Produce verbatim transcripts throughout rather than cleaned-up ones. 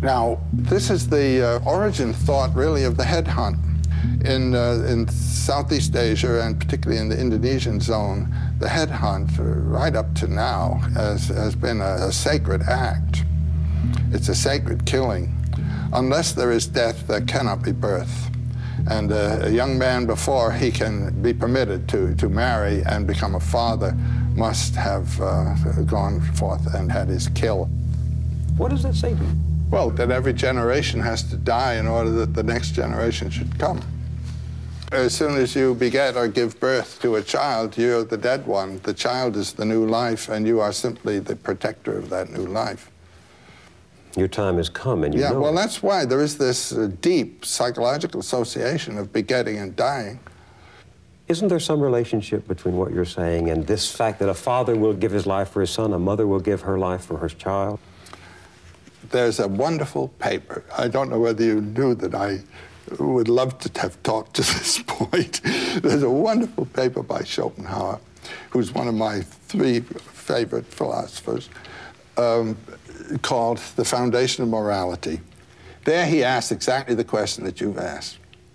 Now, this is the uh, origin thought, really, of the headhunt. In, uh, in Southeast Asia, and particularly in the Indonesian zone, the headhunt, uh, right up to now, has, has been a, a sacred act. It's a sacred killing. Unless there is death, there cannot be birth. And uh, a young man, before he can be permitted to, to marry and become a father, must have uh, gone forth and had his kill. What does that say to you? Well, that every generation has to die in order that the next generation should come. As soon as you beget or give birth to a child, you're the dead one. The child is the new life, and you are simply the protector of that new life. Your time has come, and you yeah, know well, it. That's why there is this uh, deep psychological association of begetting and dying. Isn't there some relationship between what you're saying and this fact that a father will give his life for his son, a mother will give her life for her child? There's a wonderful paper. I don't know whether you knew that I would love to have talked to this point. There's a wonderful paper by Schopenhauer, who's one of my three favorite philosophers, um, called The Foundation of Morality. There he asks exactly the question that you've asked.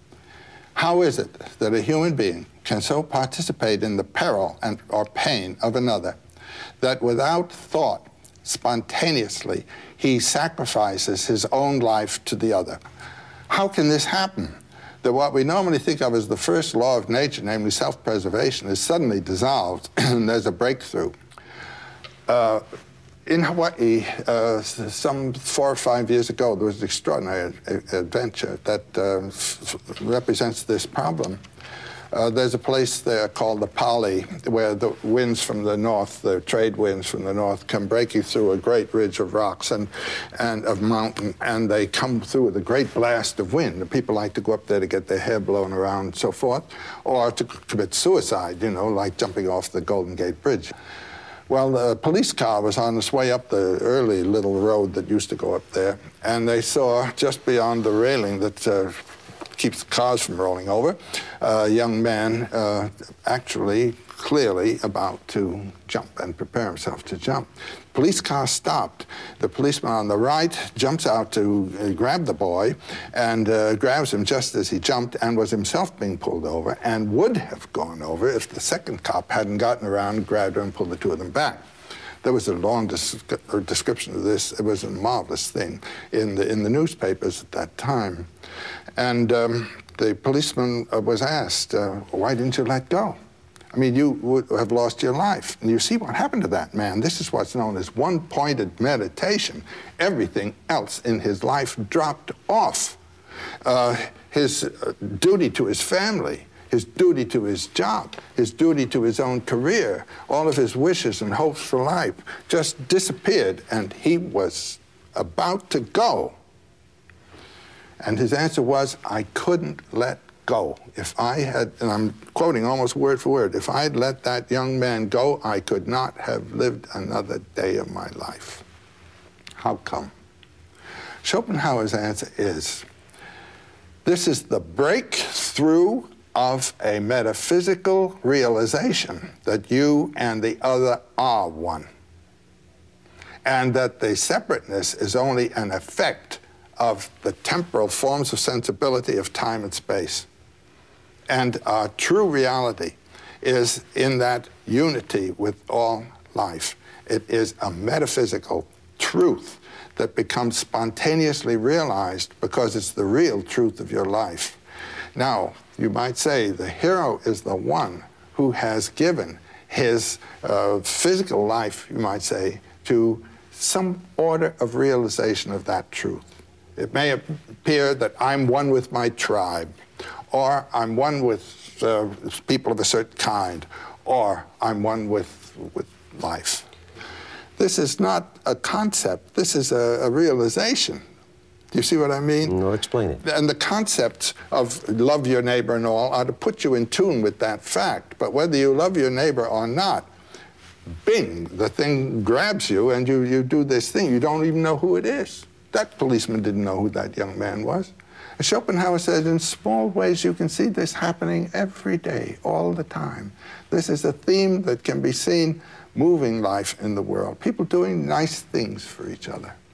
How is it that a human being can so participate in the peril and or pain of another that without thought, spontaneously, he sacrifices his own life to the other? How can this happen? That what we normally think of as the first law of nature, namely self-preservation, is suddenly dissolved and there's a breakthrough. Uh, in Hawaii, uh, some four or five years ago, there was an extraordinary adventure that uh, represents this problem. Uh, there's a place there called the Pali, where the winds from the north, the trade winds from the north, come breaking through a great ridge of rocks and, and of mountain, and they come through with a great blast of wind. And people like to go up there to get their hair blown around and so forth, or to commit suicide, you know, like jumping off the Golden Gate Bridge. Well, the police car was on its way up the early little road that used to go up there, and they saw just beyond the railing that uh, keeps cars from rolling over, a young man uh, actually clearly about to jump and prepare himself to jump. Police car stopped. The policeman on the right jumps out to uh, grab the boy and uh, grabs him just as he jumped and was himself being pulled over and would have gone over if the second cop hadn't gotten around, grabbed her, and pulled the two of them back. There was a long des- description of this. It was a marvelous thing in the, in the newspapers at that time. And um, the policeman uh, was asked, uh, why didn't you let go? I mean, you would have lost your life. And you see what happened to that man. This is what's known as one-pointed meditation. Everything else in his life dropped off. Uh, his uh, duty to his family, his duty to his job, his duty to his own career, all of his wishes and hopes for life just disappeared, and he was about to go. And his answer was, I couldn't let go. If I had, and I'm quoting almost word for word, if I'd let that young man go, I could not have lived another day of my life. How come? Schopenhauer's answer is, this is the breakthrough of a metaphysical realization that you and the other are one, and that the separateness is only an effect of the temporal forms of sensibility of time and space. And our true reality is in that unity with all life. It is a metaphysical truth that becomes spontaneously realized because it's the real truth of your life. Now, you might say the hero is the one who has given his uh, physical life, you might say, to some order of realization of that truth. It may appear that I'm one with my tribe, or I'm one with uh, people of a certain kind, or I'm one with, with life. This is not a concept. This is a, a realization. Do you see what I mean? No, explain it. And the concepts of love your neighbor and all are to put you in tune with that fact. But whether you love your neighbor or not, bing, the thing grabs you and you, you do this thing. You don't even know who it is. That policeman didn't know who that young man was. And Schopenhauer said, in small ways you can see this happening every day, all the time. This is a theme that can be seen moving life in the world. People doing nice things for each other.